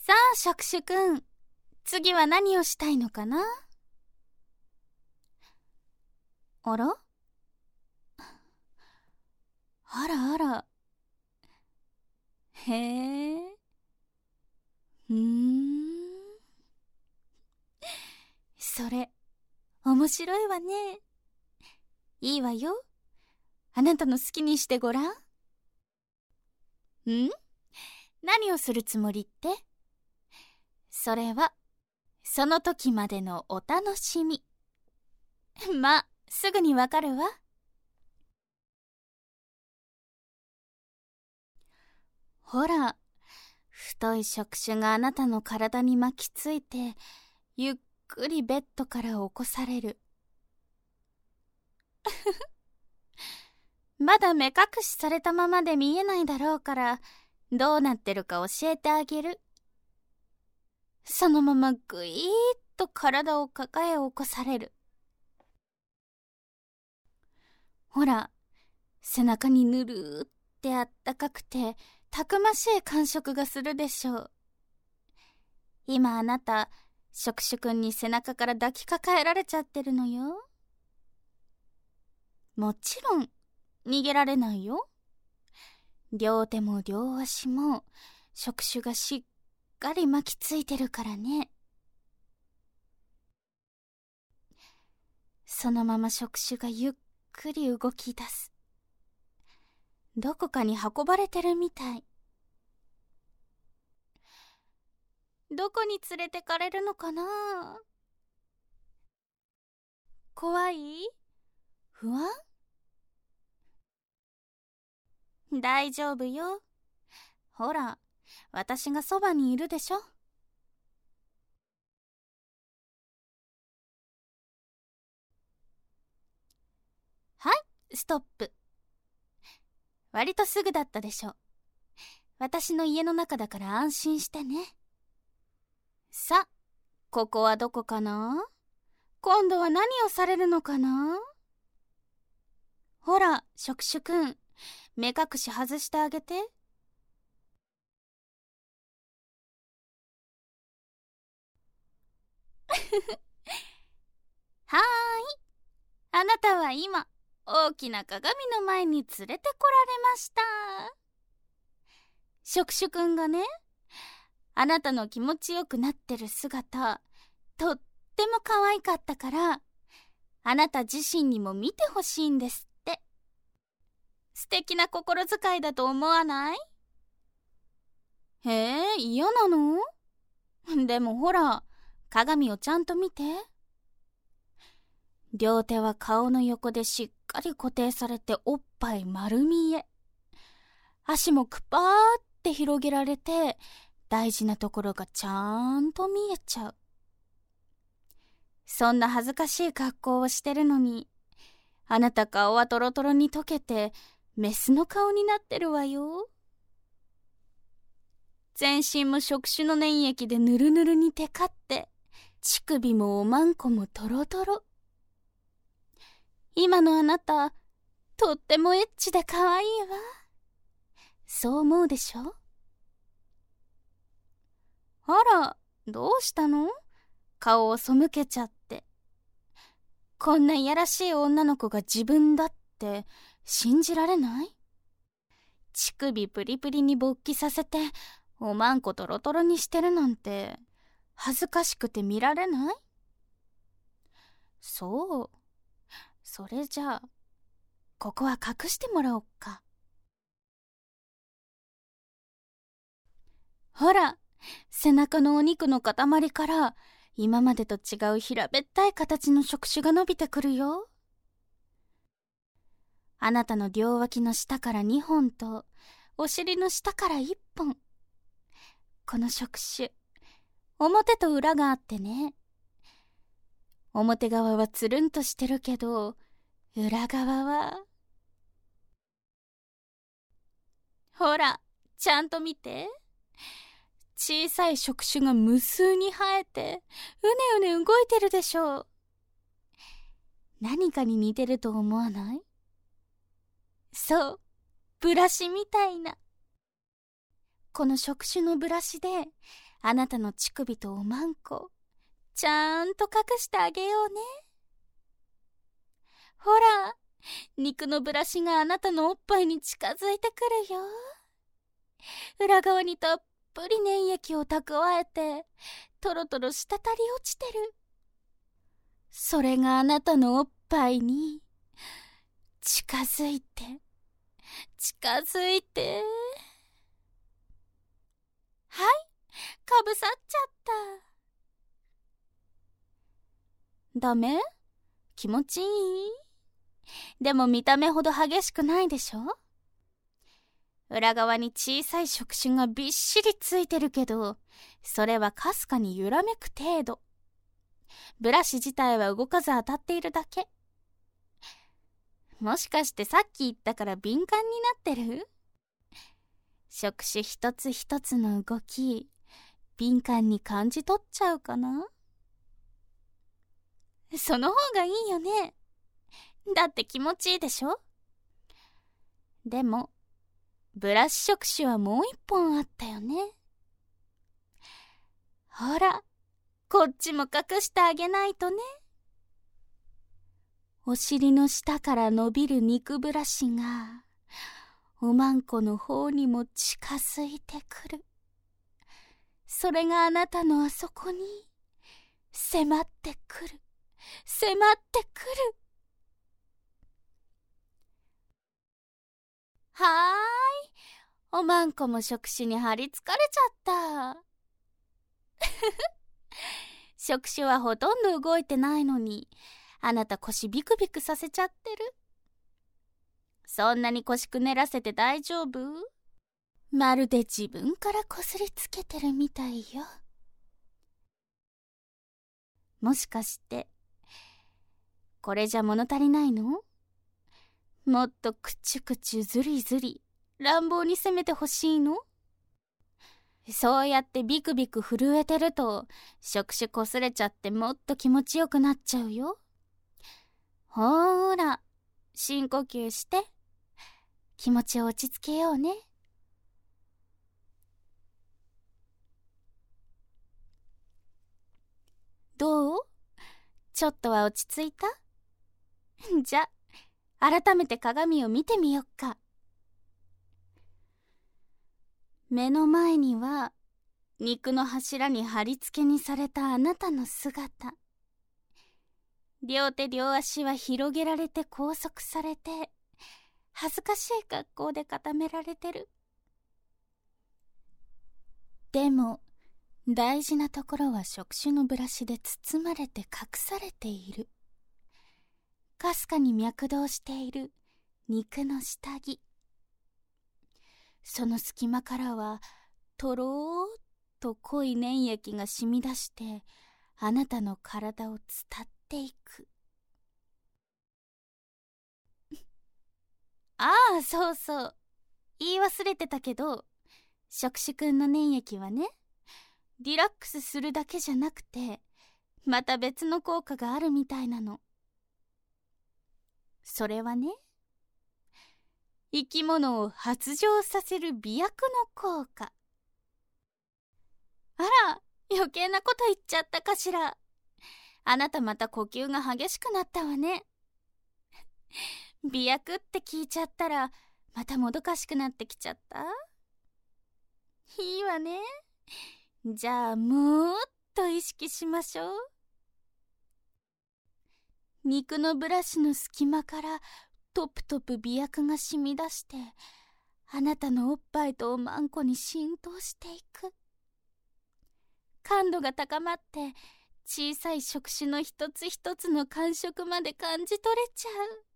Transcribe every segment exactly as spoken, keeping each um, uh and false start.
さあ、触手くん。次は何をしたいのかな？あら？あらあら。へえ。うーん。それ、面白いわね。いいわよ。あなたの好きにしてごらん。ん？何をするつもりって？それは、その時までのお楽しみ。ま、すぐにわかるわ。ほら、太い触手があなたの体に巻きついて、ゆっくりベッドから起こされる。まだ目隠しされたままで見えないだろうから、どうなってるか教えてあげる。そのままぐいーっと体を抱え起こされる。ほら、背中にぬるーってあったかくて、たくましい感触がするでしょう。今あなた、触手くんに背中から抱きかかえられちゃってるのよ。もちろん、逃げられないよ。両手も両足も、触手がしっかり巻きついてるからね。そのまま触手がゆっくり動き出す。どこかに運ばれてるみたい。どこに連れてかれるのかな？怖い？不安？大丈夫よ。ほら、私がそばにいるでしょ。はい、ストップ。割とすぐだったでしょ。私の家の中だから安心してね。さ、ここはどこかな？今度は何をされるのかな？ほら、触手くん、目隠し外してあげて。はーい。あなたは今、大きな鏡の前に連れてこられました。触手くんがね、あなたの気持ちよくなってる姿、とっても可愛かったから、あなた自身にも見てほしいんですって。素敵な心遣いだと思わない？へえ、嫌なの？でもほら、鏡をちゃんと見て。両手は顔の横でしっかり固定されておっぱい丸見え。足もくぱーって広げられて、大事なところがちゃんと見えちゃう。そんな恥ずかしい格好をしてるのに、あなた顔はトロトロに溶けて、メスの顔になってるわよ。全身も触手の粘液でぬるぬるにテカって、乳首もおまんこもトロトロ。今のあなた、とってもエッチで可愛いわ。そう思うでしょ？あら、どうしたの？顔を背けちゃって。こんないやらしい女の子が自分だって信じられない？乳首プリプリに勃起させて、おまんこトロトロにしてるなんて、恥ずかしくて見られない？そう。それじゃあ、ここは隠してもらおっか。ほら、背中のお肉の塊から、今までと違う平べったい形の触手が伸びてくるよ。あなたの両脇の下からにほんと、お尻の下からいっぽん。この触手、表と裏があってね。表側はつるんとしてるけど、裏側は、ほら、ちゃんと見て。小さい触手が無数に生えて、うねうね動いてるでしょう。何かに似てると思わない？そう、ブラシみたいな。 この触手のブラシであなたの乳首とおまんこちゃんと隠してあげようね。ほら、肉のブラシがあなたのおっぱいに近づいてくるよ。裏側にたっぷり粘液を蓄えてトロトロ滴り落ちてる。それがあなたのおっぱいに近づいて近づいて、はい、かぶさっちゃった。ダメ？気持ちいい？でも見た目ほど激しくないでしょ？裏側に小さい触手がびっしりついてるけど、それはかすかに揺らめく程度。ブラシ自体は動かず当たっているだけ。もしかしてさっき言ったから敏感になってる？触手一つ一つの動き、敏感に感じ取っちゃうかな？その方がいいよね。だって気持ちいいでしょ？でも、ブラシ触手はもう一本あったよね。ほら、こっちも隠してあげないとね。お尻の下から伸びる肉ブラシが、おまんこの方にも近づいてくる。それがあなたのあそこに迫ってくる。迫ってくる。はーい。おまんこも触手に張り付かれちゃった。触手はほとんど動いてないのに、あなた腰ビクビクさせちゃってる。そんなに腰くねらせて大丈夫？まるで自分からこすりつけてるみたいよ。もしかして、これじゃ物足りないの？もっとくちゅくちゅずりずり乱暴に攻めてほしいの？そうやってビクビク震えてると触手こすれちゃってもっと気持ちよくなっちゃうよ。ほーら、深呼吸して気持ちを落ち着けようね。どう？ちょっとは落ち着いた？じゃ、改めて鏡を見てみよっか。目の前には肉の柱に貼り付けにされたあなたの姿。両手両足は広げられて拘束されて、恥ずかしい格好で固められてる。でも大事なところは触手のブラシで包まれて隠されている。かすかに脈動している肉の下着。その隙間からはとろーっと濃い粘液が染み出してあなたの体を伝っていく。ああ、そうそう、言い忘れてたけど、触手くんの粘液はね、リラックスするだけじゃなくてまた別の効果があるみたいなの。それはね、生き物を発情させる美薬の効果。あら、余計なこと言っちゃったかしら。あなたまた呼吸が激しくなったわね。美薬って聞いちゃったらまたもどかしくなってきちゃった？いいわね。じゃあもっと意識しましょう。肉のブラシの隙間からトプトプ美薬が染み出してあなたのおっぱいとおまんこに浸透していく。感度が高まって小さい触手の一つ一つの感触まで感じ取れちゃう。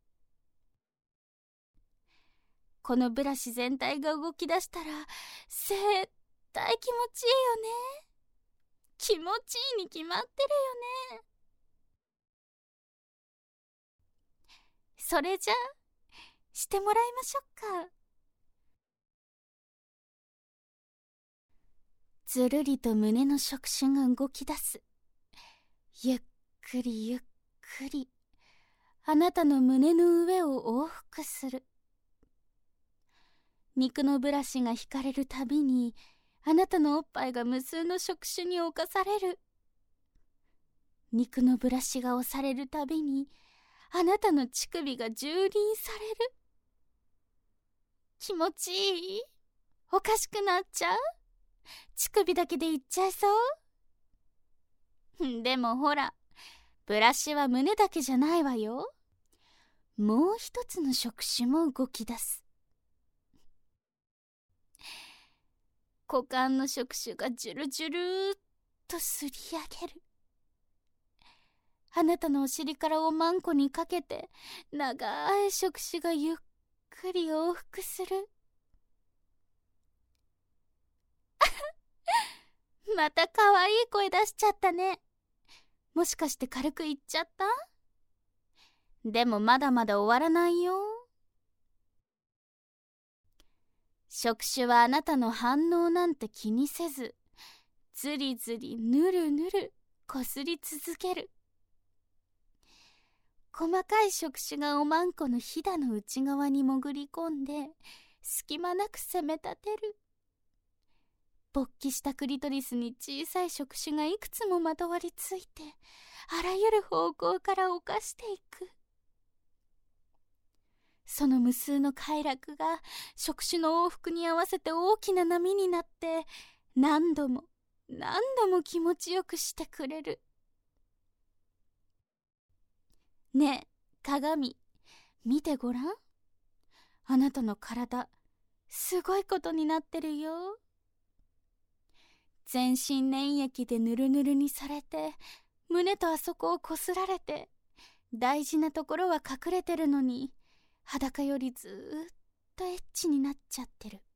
このブラシ全体が動き出したら絶対気持ちいいよね。気持ちいいに決まってるよね。それじゃしてもらいましょうか。ずるりと胸の触手が動き出す。ゆっくりゆっくりあなたの胸の上を往復する。 肉のブラシが引かれるたびに、あなたのおっぱいが無数の触手に侵される。肉のブラシが押されるたびに、あなたの乳首が蹂躙される。気持ちいい？おかしくなっちゃう？乳首だけでいっちゃいそう？でもほら、ブラシは胸だけじゃないわよ。もう一つの触手も動き出す。股間の触手がジュルジュルーっとすり上げる。あなたのお尻からおまんこにかけて、長い触手がゆっくり往復する。またかわいい声出しちゃったね。もしかして軽く言っちゃった？でもまだまだ終わらないよ。触手はあなたの反応なんて気にせず、ずりずりぬるぬるこすり続ける。細かい触手がおまんこのひだの内側に潜り込んで、隙間なく攻め立てる。勃起したクリトリスに小さい触手がいくつもまとわりついて、あらゆる方向から侵していく。その無数の快楽が触手の往復に合わせて大きな波になって、何度も何度も気持ちよくしてくれる。ねえ、鏡、見てごらん。あなたの体、すごいことになってるよ。全身粘液でぬるぬるにされて、胸とあそこをこすられて、大事なところは隠れてるのに、裸よりずーっとエッチになっちゃってる。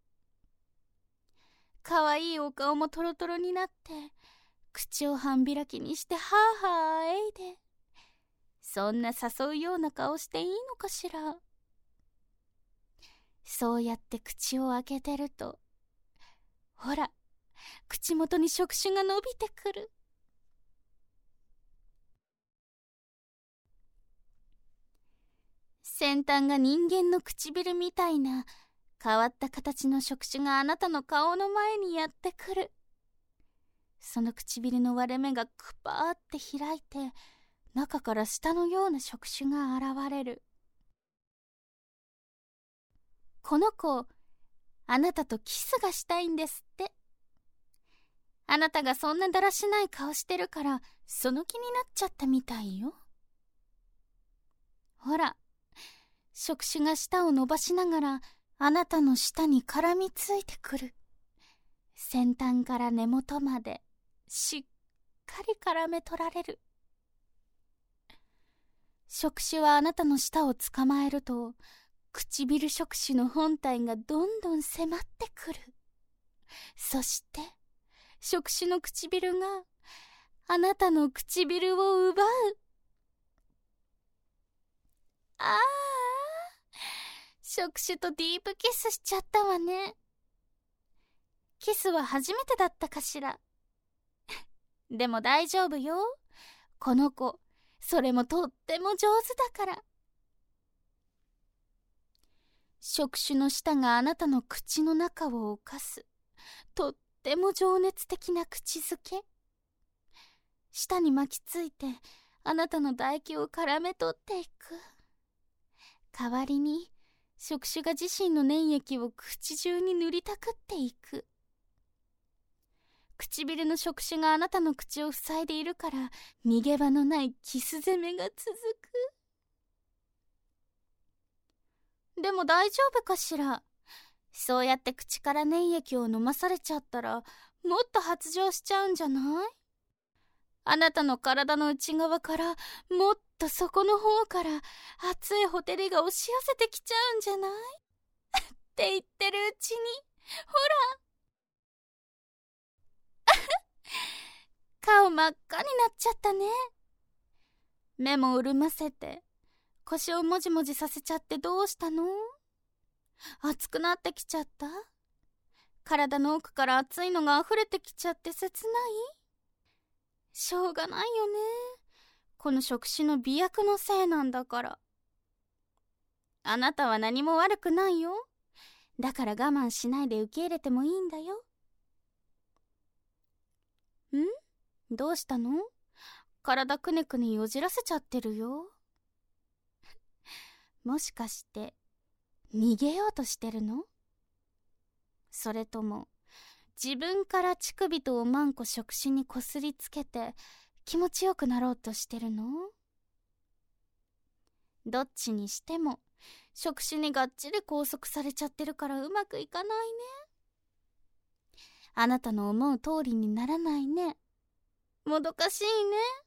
かわいいお顔もトロトロになって、口を半開きにしてはーはーえいで、そんな誘うような顔していいのかしら。そうやって口を開けてると、ほら、口元に触手が伸びてくる。先端が人間の唇みたいな変わった形の触手があなたの顔の前にやってくる。その唇の割れ目がくぱーって開いて、中から舌のような触手が現れる。この子、あなたとキスがしたいんですって。あなたがそんなだらしない顔してるから、その気になっちゃったみたいよ。ほら、触手が舌を伸ばしながら、あなたの舌に絡みついてくる。先端から根元まで、しっかり絡め取られる。触手はあなたの舌を捕まえると、唇触手の本体がどんどん迫ってくる。そして、触手の唇があなたの唇を奪う。ああ、触手とディープキスしちゃったわね。キスは初めてだったかしら。でも大丈夫よ。この子、それもとっても上手だから。触手の舌があなたの口の中を侵す。とっても情熱的な口づけ。舌に巻きついて、あなたの唾液を絡め取っていく。代わりに、触手が自身の粘液を口中に塗りたくっていく。唇の触手があなたの口を塞いでいるから、逃げ場のないキス攻めが続く。でも大丈夫かしら。そうやって口から粘液を飲まされちゃったら、もっと発情しちゃうんじゃない？あなたの体の内側から、もっと底の方から熱いほてりが押し寄せてきちゃうんじゃないって言ってるうちに、ほら顔真っ赤になっちゃったね。目も潤ませて、腰をもじもじさせちゃってどうしたの？熱くなってきちゃった？体の奥から熱いのが溢れてきちゃって切ない？しょうがないよね。この触手の媚薬のせいなんだから。あなたは何も悪くないよ。 だから我慢しないで受け入れてもいいんだよ。ん？どうしたの？体くねくねよじらせちゃってるよ。もしかして逃げようとしてるの？それとも自分から乳首とおまんこ触手にこすりつけて気持ちよくなろうとしてるの？どっちにしても触手にがっちり拘束されちゃってるからうまくいかないね。あなたの思う通りにならないね。もどかしいね。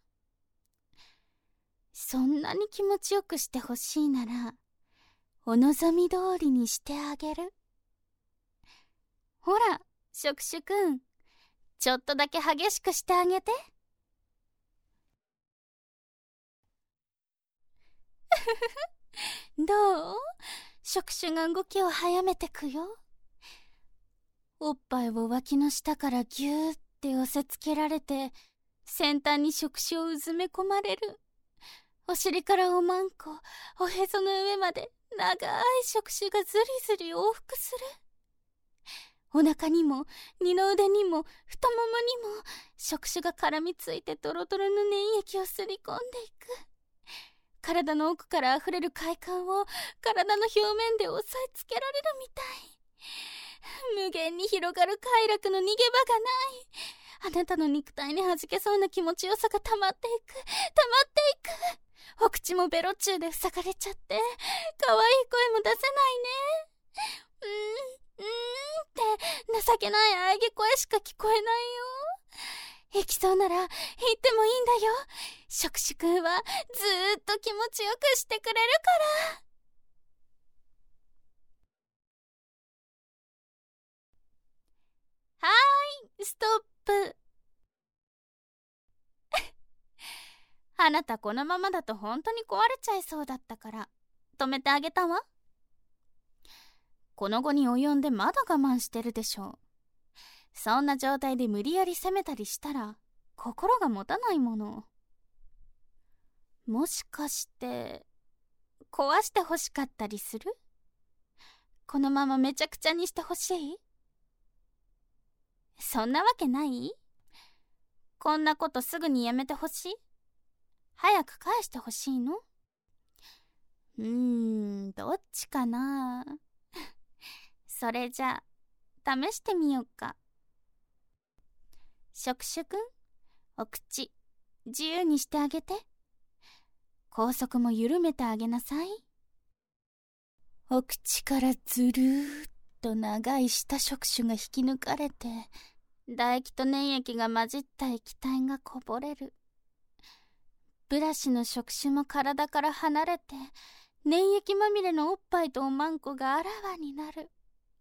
そんなに気持ちよくしてほしいならお望み通りにしてあげる。ほら、触手くん、ちょっとだけ激しくしてあげて。どう？触手が動きを早めてくよ。おっぱいを脇の下からぎゅーって寄せつけられて、先端に触手をうずめ込まれる。お尻からおまんこ、おへその上まで長い触手がずりずり往復する。お腹にも二の腕にも太ももにも触手が絡みついてドロドロの粘液をすり込んでいく。体の奥からあふれる快感を体の表面で押さえつけられるみたい。無限に広がる快楽の逃げ場がない。あなたの肉体に弾けそうな気持ちよさが溜まっていく、溜まっていく。お口もベロチューで塞がれちゃって、可愛い声も出せないね。うーん、うーんって情けない喘ぎ声しか聞こえないよ。行きそうなら行ってもいいんだよ。触手くんはずーっと気持ちよくしてくれるから。はーい、ストップ。あなたこのままだと本当に壊れちゃいそうだったから止めてあげたわ。この後に及んでまだ我慢してるでしょう。そんな状態で無理やり責めたりしたら心が持たないもの。もしかして壊してほしかったりする？このままめちゃくちゃにしてほしい？そんなわけない？こんなことすぐにやめてほしい？早く返してほしいの？うーん、どっちかな。それじゃあ試してみようか。触手くん、お口自由にしてあげて。拘束も緩めてあげなさい。お口からずるーっと長い下触手が引き抜かれて、唾液と粘液が混じった液体がこぼれる。ブラシの触手も体から離れて、粘液まみれのおっぱいとおまんこがあらわになる。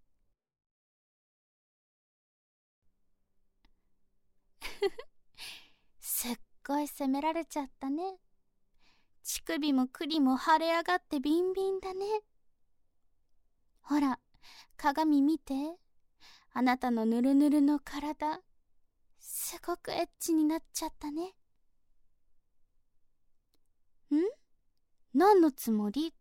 すっごい責められちゃったね。乳首も栗も腫れ上がってビンビンだね。ほら、鏡見て。あなたのぬるぬるの体、すごくエッチになっちゃったね。ん？何のつもりって？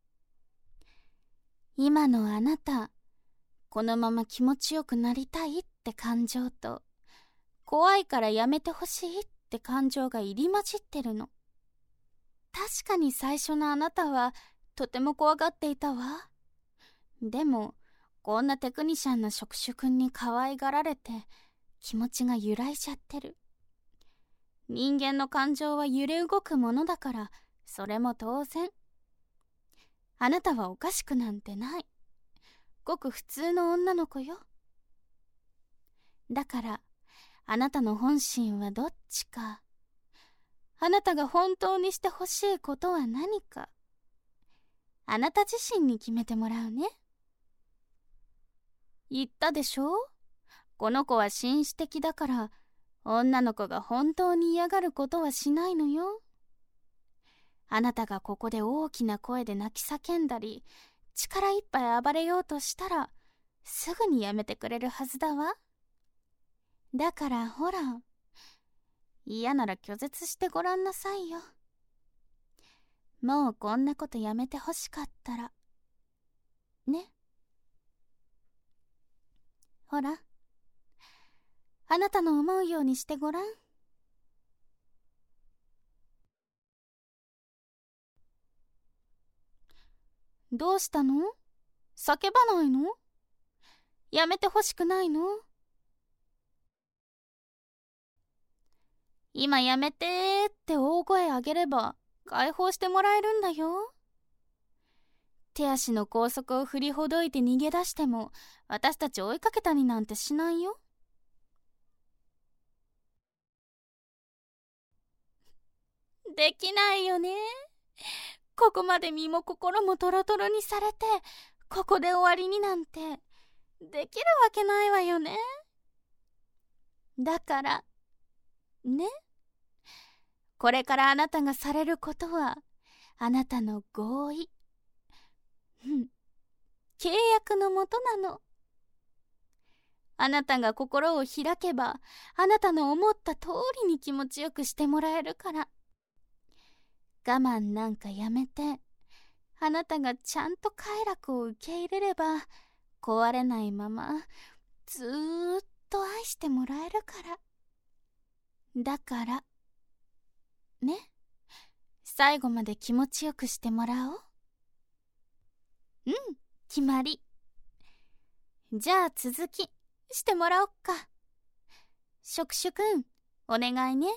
今のあなた、このまま気持ちよくなりたいって感情と、怖いからやめてほしいって感情が入り混じってるの。確かに最初のあなたはとても怖がっていたわ。でもこんなテクニシャンの触手くんに可愛がられて気持ちが揺らいじゃってる。人間の感情は揺れ動くものだから、それも当然。あなたはおかしくなんてない。ごく普通の女の子よ。だからあなたの本心はどっちか、あなたが本当にしてほしいことは何か、あなた自身に決めてもらうね。言ったでしょ？この子は紳士的だから女の子が本当に嫌がることはしないのよ。あなたがここで大きな声で泣き叫んだり力いっぱい暴れようとしたらすぐにやめてくれるはずだわ。だからほら、嫌なら拒絶してごらんなさいよ。もうこんなことやめてほしかったらね。 ほら、あなたの思うようにしてごらん。どうしたの？叫ばないの？やめてほしくないの？今やめてーって大声あげれば解放してもらえるんだよ。手足の拘束を振りほどいて逃げ出しても私たち追いかけたりなんてしないよ。できないよね。ここまで身も心もトロトロにされてここで終わりになんてできるわけないわよね。だからね、これからあなたがされることはあなたの合意、うん、契約のもとなの。あなたが心を開けばあなたの思った通りに気持ちよくしてもらえるから。我慢なんかやめて、あなたがちゃんと快楽を受け入れれば壊れないままずーっと愛してもらえるから。だからね、最後まで気持ちよくしてもらおう。うん、決まり。じゃあ続きしてもらおっか。触手くん、お願いね。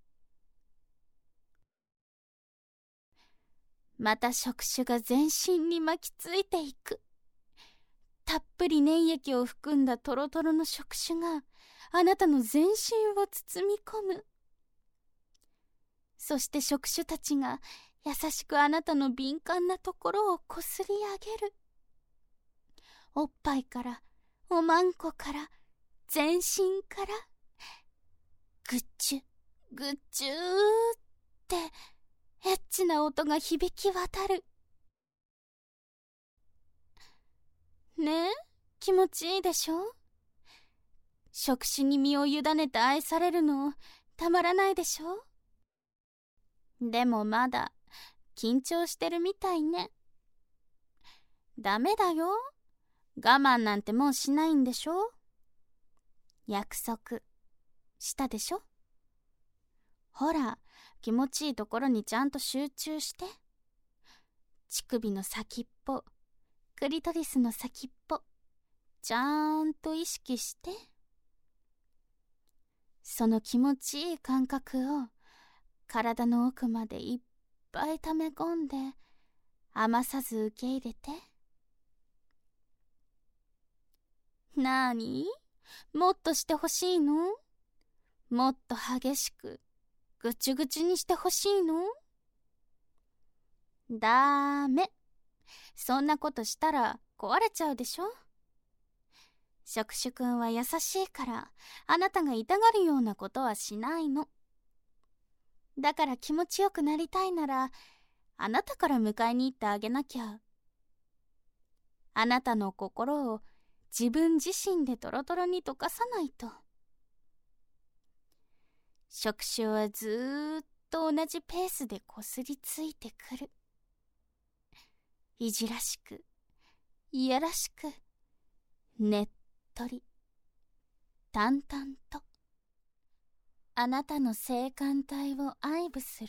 また触手が全身に巻きついていく。たっぷり粘液を含んだトロトロの触手があなたの全身を包み込む。そして触手たちが優しくあなたの敏感なところをこすり上げる。おっぱいからおまんこから全身からぐっちゅぐっちゅーってエッチな音が響き渡る。ねえ、気持ちいいでしょ？触手に身を委ねて愛されるのたまらないでしょ？でもまだ緊張してるみたいね。ダメだよ。我慢なんてもうしないんでしょ？約束したでしょ？ほら、気持ちいいところにちゃんと集中して。乳首の先っぽ、クリトリスの先っぽ、ちゃんと意識して。その気持ちいい感覚を体の奥までいっぱい溜め込んで余さず受け入れて。なーに？もっとしてほしいの？もっと激しくぐちゅぐちゅにしてほしいの？だーめ。そんなことしたら壊れちゃうでしょ。触手くんは優しいからあなたが痛がるようなことはしないの。だから気持ちよくなりたいならあなたから迎えに行ってあげなきゃ。あなたの心を自分自身でトロトロに溶かさないと。触手はずーっと同じペースでこすりついてくる。いじらしく、いやらしく、ねっとり、淡々と、あなたの性感帯を愛撫する。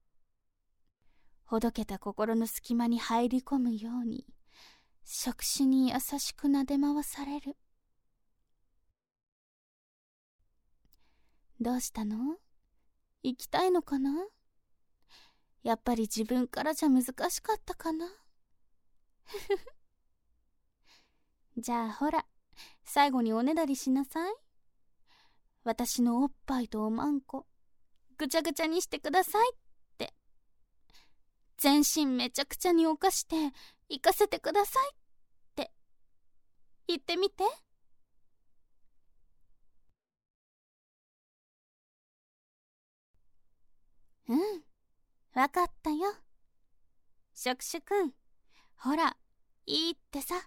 ほどけた心の隙間に入り込むように、触手に優しく撫で回される。どうしたの？行きたいのかな？やっぱり自分からじゃ難しかったかな？じゃあほら、最後におねだりしなさい。私のおっぱいとおまんこぐちゃぐちゃにしてくださいって。全身めちゃくちゃに犯して行かせてくださいって言ってみて。うん、わかったよ。触手くん、ほら、いいってさ。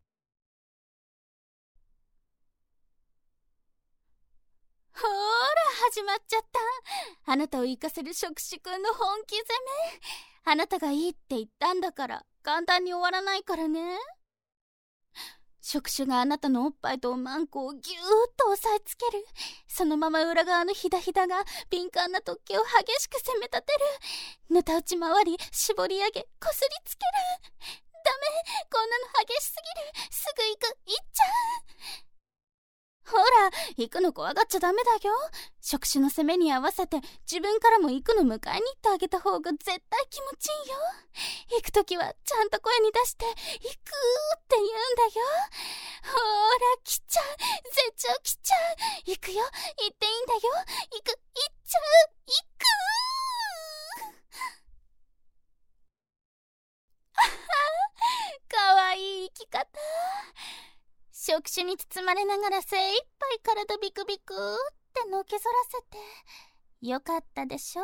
ほーら、始まっちゃった。あなたを行かせる触手くんの本気攻め。あなたがいいって言ったんだから簡単に終わらないからね。 触手があなたのおっぱいとおまんこをぎゅーっと押さえつける。そのまま裏側のひだひだが敏感な突起を激しく攻め立てる。ぬた打ち回り、絞り上げ、こすりつける。ダメ、こんなの激しすぎる。すぐ行く、行っちゃう。ほら、行くの怖がっちゃダメだよ。触手の攻めに合わせて自分からも行くの迎えに行ってあげた方が絶対気持ちいいよ。行くときはちゃんと声に出して行くって言うんだよ。ほら、来ちゃう、絶頂来ちゃう。行くよ、行っていいんだよ。行く、行っちゃう、行くかわいい生き方。触手に包まれながら精一杯体ビクビクってのけぞらせてよかったでしょ。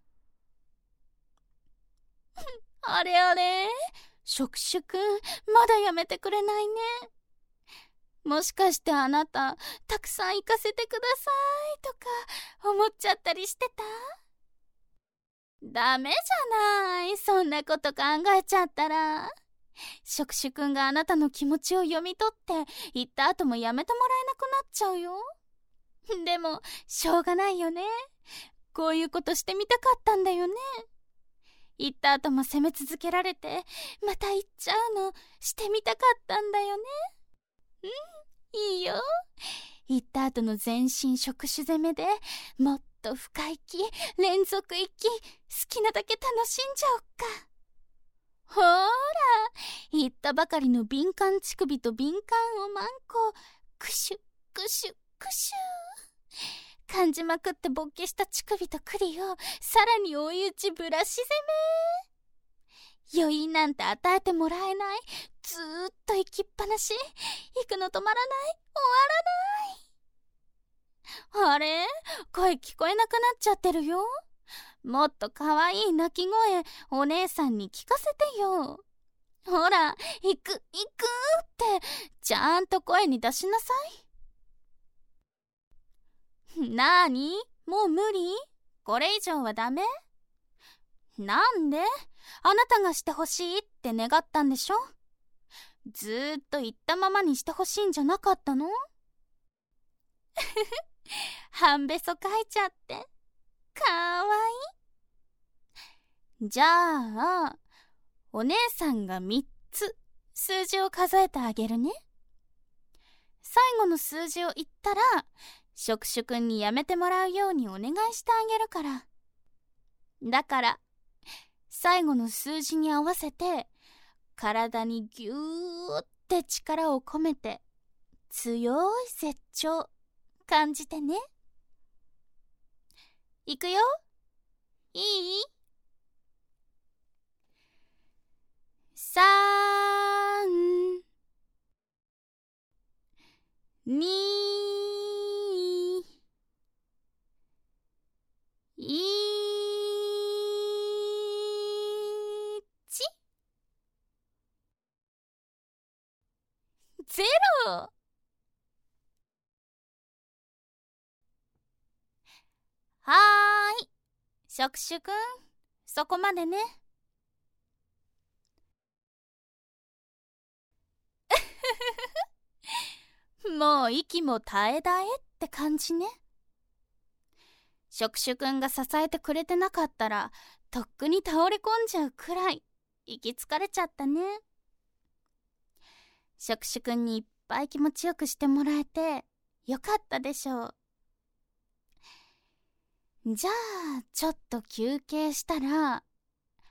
あれあれ、触手くんまだやめてくれないね。もしかしてあなたたくさん行かせてくださいとか思っちゃったりしてた？ダメじゃない、そんなこと考えちゃったら。触手くんがあなたの気持ちを読み取って言った後もやめてもらえなくなっちゃうよ。でもしょうがないよね。こういうことしてみたかったんだよね。言った後も責め続けられてまた言っちゃうのしてみたかったんだよね。うん、いいよ。言った後の全身触手攻めでもっと深い息、連続息、好きなだけ楽しんじゃおっか。ほーら、言ったばかりの敏感乳首と敏感おまんこ、クシュクシュクシュ感じまくって勃起した乳首と栗をさらに追い打ちブラシ攻め。余韻なんて与えてもらえない。ずーっと行きっぱなし。行くの止まらない、終わらない。あれ、声聞こえなくなっちゃってるよ。もっとかわいい鳴き声お姉さんに聞かせてよ。ほら、行く行くってちゃんと声に出しなさい。なーに、もう無理？これ以上はダメ？なんで？あなたがしてほしいって願ったんでしょ。ずーっと言ったままにしてほしいんじゃなかったの？半べそかいちゃってかわいい。じゃあお姉さんがみっつ数字を数えてあげるね。最後の数字を言ったら触手くんにやめてもらうようにお願いしてあげるから。だから最後の数字に合わせて体にぎゅーって力を込めて強い絶頂感じてね。いくよ。いい？さん、に、いち、ゼロ。はーい、触手くん、そこまでね。もう息も絶え絶えって感じね。触手くんが支えてくれてなかったらとっくに倒れ込んじゃうくらい息疲れちゃったね。触手くんにいっぱい気持ちよくしてもらえてよかったでしょう。じゃあちょっと休憩したら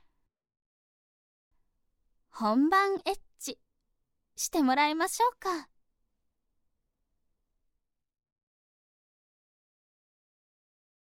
本番エッチしてもらいましょうか。